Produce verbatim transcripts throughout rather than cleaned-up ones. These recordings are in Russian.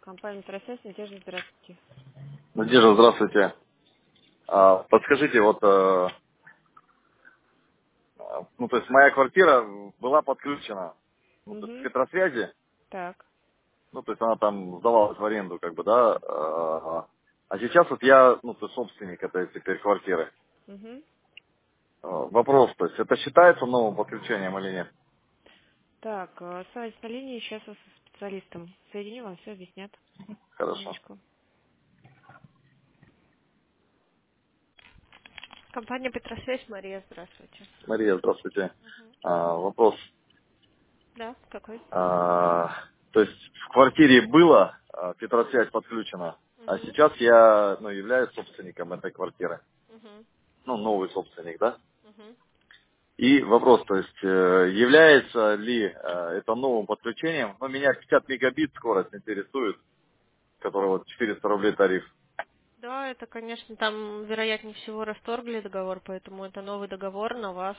Компания «Тросс», Надежда, здравствуйте. Надежда, здравствуйте. А, подскажите, вот, э, а, ну, то есть моя квартира была подключена, ну, то есть к Угу. электросвязи, Так. ну, то есть она там сдавалась в аренду, как бы, да, а, а сейчас вот я, ну, то есть собственник этой теперь квартиры. Угу. А, Вопрос, то есть это считается новым подключением или нет? Так, э, оставайтесь на линии, сейчас со специалистом соединю, вам все объяснят. Хорошо. Минуточку. Компания «Петросвязь», Мария, здравствуйте. Мария, здравствуйте. А, вопрос. Да, какой? А, то есть в квартире было а, Петросвязь подключена, а Угу. сейчас я, ну, являюсь собственником этой квартиры. Угу. Ну, новый собственник, да? Угу. И вопрос, то есть, э, является ли э, это новым подключением? Ну, меня пятьдесят мегабит скорость интересует, который вот четыреста рублей тариф. Да, это, конечно, там, вероятнее всего, расторгли договор, поэтому это новый договор на вас.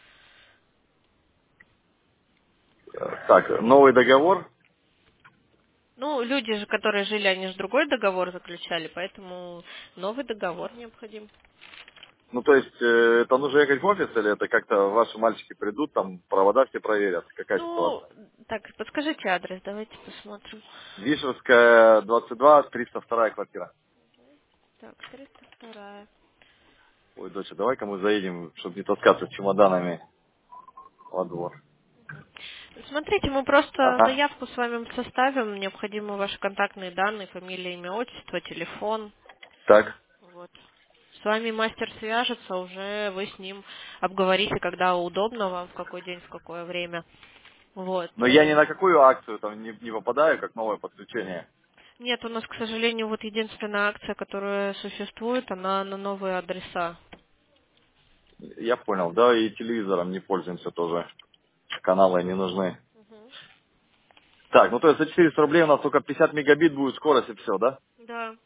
Э, Так, новый договор. Ну, люди же, которые жили, они же другой договор заключали, поэтому новый договор необходим. Ну, то есть, э, это нужно ехать в офис, или это как-то ваши мальчики придут, там, провода все проверят? Какая Ну, ситуация? так, подскажите адрес, давайте посмотрим. Вишевская, двадцать два, триста вторая квартира. Так, триста вторая. Ой, доча, давай-ка мы заедем, чтобы не таскаться с чемоданами во двор. Смотрите, мы просто Ага. заявку с вами составим, необходимы ваши контактные данные, фамилия, имя, отчество, телефон. Так. Вот. С вами мастер свяжется, уже вы с ним обговорите, когда удобно вам, в какой день, в какое время. Вот. Но я ни э. на какую акцию там не, не попадаю, как новое подключение. Нет, у нас, к сожалению, вот единственная акция, которая существует, она на новые адреса. Я понял, да, и телевизором не пользуемся тоже. Каналы не нужны. Мгм. Так, ну то есть за четыреста рублей у нас только пятьдесят мегабит будет скорость и все, да? Да.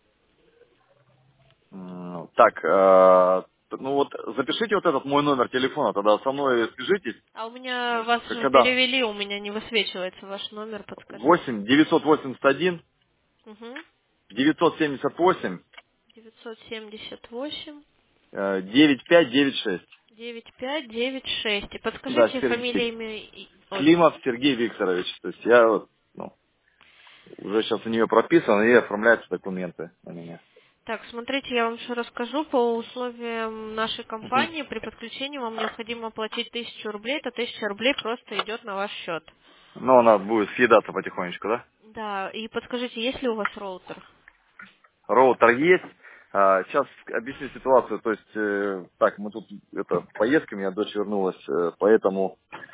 М, Так, э, ну вот запишите вот этот мой номер телефона, тогда со мной свяжитесь. А у меня вас К- же Когда? перевели, у меня не высвечивается ваш номер, подскажите. восемь девятьсот восемьдесят один Угу. девятьсот семьдесят восемь девятьсот семьдесят восемь э, девять пять девять шесть. девять пять девять шесть. И Да, подскажите Сер- фамилия, Се- имя и Климов отчество. Сергей Викторович. То есть я вот, ну, уже сейчас у нее прописан и оформляются документы на меня. Так, смотрите, я вам еще расскажу. По условиям нашей Мгм. компании при подключении вам необходимо оплатить тысячу рублей. Это тысяча рублей просто идет на ваш счет. Ну, она будет съедаться потихонечку, да? Да, и подскажите, есть ли у вас роутер? Роутер есть. А, сейчас объясню ситуацию. То есть, э, так, мы тут это поездка, у меня дочь вернулась, э, поэтому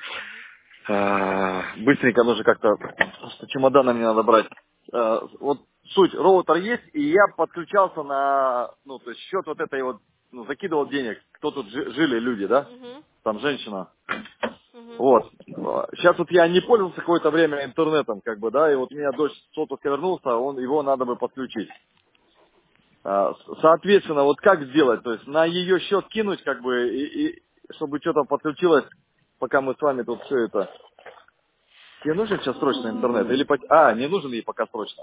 э, быстренько нужно как-то, потому что чемоданы мне надо брать. Э, вот суть, роутер есть, и я подключался на, ну, то есть счет вот этой вот, ну, закидывал денег, кто тут жи- жили люди, да? Угу. Там женщина. Угу. Вот. Сейчас вот я не пользовался какое-то время интернетом, как бы, да, и вот у меня дочь с отпуска вернулся, он, его надо бы подключить. А, с- Соответственно, вот как сделать? То есть на ее счет кинуть, как бы, и, и чтобы что-то подключилось, пока мы с вами тут все это. Тебе нужен сейчас срочно интернет? Или по- А, не нужен ей пока срочно.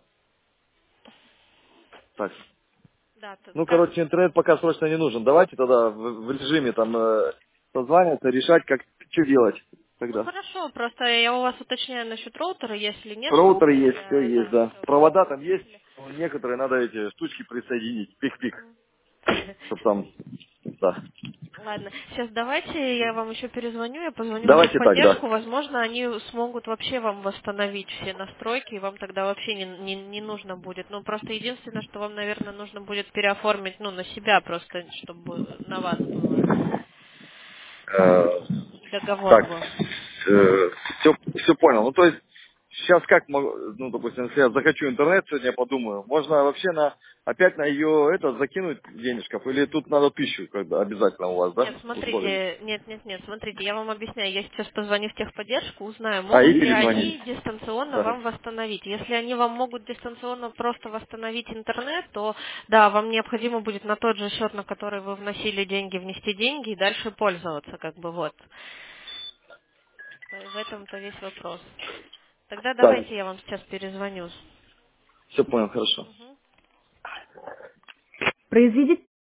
Так. Да, т- Ну, так. короче, интернет пока срочно не нужен. Давайте тогда в, в режиме там э, созваниваться, решать, как что делать Ну тогда. хорошо, просто я у вас уточняю насчет роутера, если нет, то Роутер уже есть, все я, есть, да, да. все, поняла, Провода там есть, ответили. но некоторые надо эти штучки присоединить. Пик-пик. Чтоб там, да. Ладно, сейчас давайте я вам еще перезвоню, я позвоню в Давайте так, да. техподдержку, возможно, они смогут вообще вам восстановить все настройки, и вам тогда вообще не, не, не нужно будет. Ну, просто единственное, что вам, наверное, нужно будет переоформить, ну, на себя просто, чтобы на вас было. Э, Договор так, был. все, все понял. Ну, то есть, сейчас как, могу- ну, допустим, если я захочу интернет, сегодня я подумаю, можно вообще на, опять на ее, это, закинуть денежков, или тут надо тысячу, когда обязательно у вас, да, Нет, условия? смотрите, нет, нет, нет, смотрите, я вам объясняю, я сейчас позвоню в техподдержку, узнаю, А, и могут ли перезвонить. они дистанционно Да. вам восстановить. Если они вам могут дистанционно просто восстановить интернет, то да, вам необходимо будет на тот же счет, на который вы вносили деньги, внести деньги и дальше пользоваться, как бы вот. В этом-то весь вопрос. Тогда Так, давайте я вам сейчас перезвоню. Все понял, хорошо. Мгм. Произведите